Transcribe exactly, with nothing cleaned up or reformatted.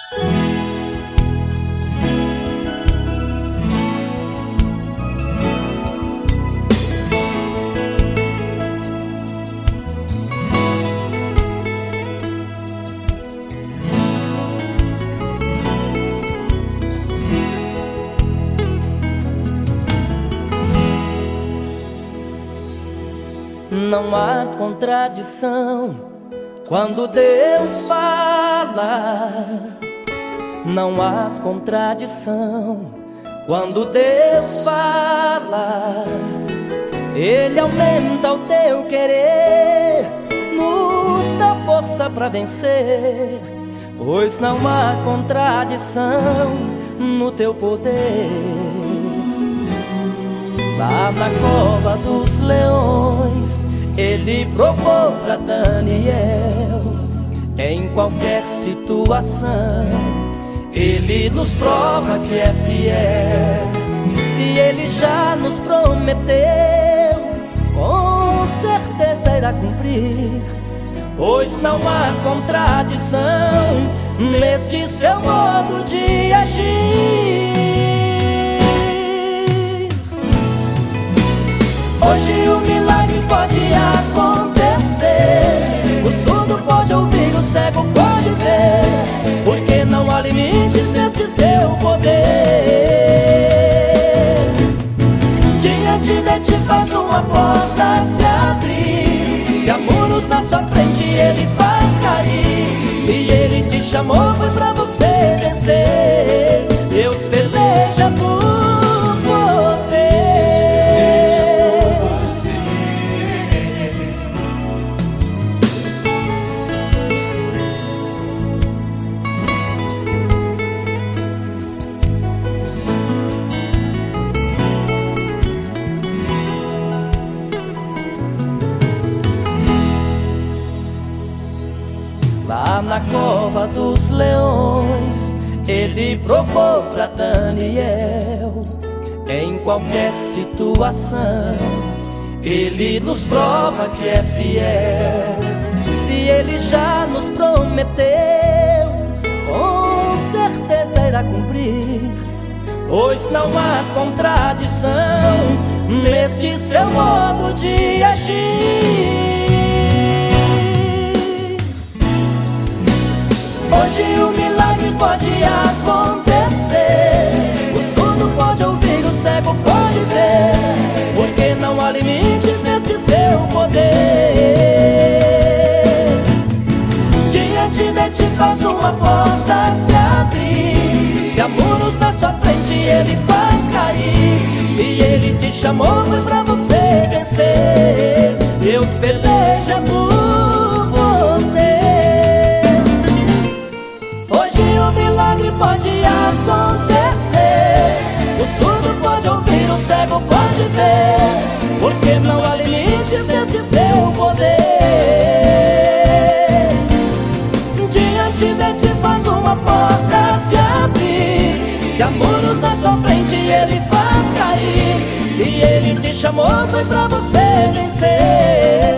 Não há contradição quando Deus fala. Não há contradição quando Deus fala. Ele aumenta o teu querer, nos dá força pra vencer, pois não há contradição no teu poder. Lá na cova dos leões, ele provou pra Daniel. Em qualquer situação, ele nos prova que é fiel. Se ele já nos prometeu, com certeza irá cumprir, pois não há contradição neste seu modo de agir. Hoje o milagre pode acontecer, o surdo pode ouvir, o cego pode ver, porque não há limites nesse seu poder. Diante de ti faz uma porta se abrir, se há muros na sua frente ele faz cair. Se ele te chamou foi pra você vencer, Deus peleja por lá na cova dos leões, ele provou pra Daniel. Em qualquer situação, ele nos prova que é fiel. Se ele já nos prometeu, com certeza irá cumprir, pois não há contradição neste seu modo de agir. Hoje o milagre pode acontecer, o surdo pode ouvir, o cego pode ver, porque não há limites nesse seu poder. Diante de ti faz uma porta se abrir, se há muros na sua frente ele faz cair. Se ele te chamou foi pra você vencer, Deus peleja por pode acontecer, o surdo pode ouvir, o cego pode ver, porque não há limites nesse seu poder. Diante de ti faz uma porta se abrir, se há muros na sua frente ele faz cair. Se ele te chamou foi pra você vencer,